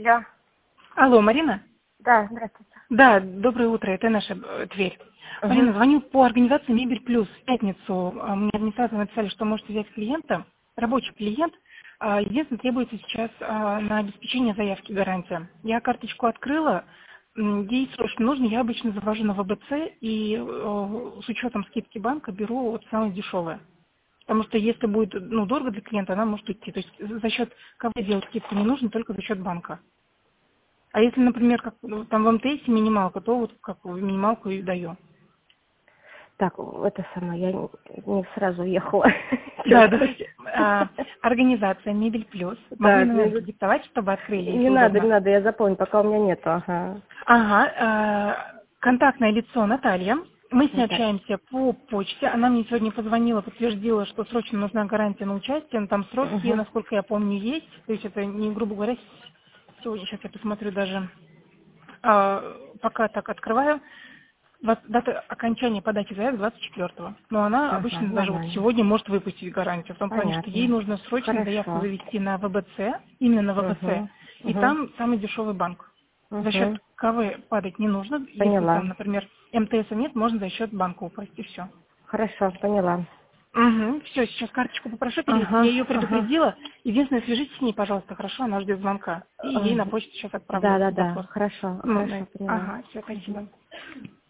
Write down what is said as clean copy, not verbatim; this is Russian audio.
Алло. Алло, Марина? Да, здравствуйте. Да, доброе утро, это наша Тверь. Марина, звоню по организации «Мебель Плюс». В пятницу мне администраторы написали, что можете взять клиента, рабочий клиент. Единственное, требуется сейчас на обеспечение заявки гарантия. Я карточку открыла, ей срочно нужно, я обычно завожу на ВБЦ и с учетом скидки банка беру вот самое дешевое. Потому что если будет дорого для клиента, она может уйти. То есть за счет кого делать скидку не нужно, только за счет банка. А если, например, как там в МТС минималка, то вот как минималку и даю. Так, это самое, я не сразу уехала. Да, давайте. Организация «Мебель Плюс». Могу я Так, номер диктовать, чтобы открыли, если не удобно? надо, я запомню, пока у меня нету, ага. Ага. Контактное лицо Наталья. Мы с ней Наталья. общаемся по почте. Она мне сегодня позвонила, подтвердила, что срочно нужна гарантия на участие. Но там сроки, Угу. насколько я помню, есть. То есть это не, грубо говоря, сегодня, сейчас я посмотрю даже, пока так открываю. Дата окончания подачи заявок 24-го. Но она Ага, обычно даже вот нормально. сегодня может выпустить гарантию. В том плане, что ей Понятно. нужно срочно заявку Хорошо. завести на ВБЦ, именно на ВБЦ. Угу. И Угу. там самый дешевый банк. За счет Угу. КВ падать не нужно. Если там, Поняла. например, МТСа нет, можно за счет банка упасть и все. Хорошо, поняла. Угу. Все, сейчас карточку попрошу перевести. Я Ага, ее ага. предупредила. Единственное, свяжитесь с ней, пожалуйста, хорошо? Она ждет звонка. И ей на почту сейчас отправлю Да, запрос. хорошо, Ну, хорошо, поняла. ага, все, спасибо.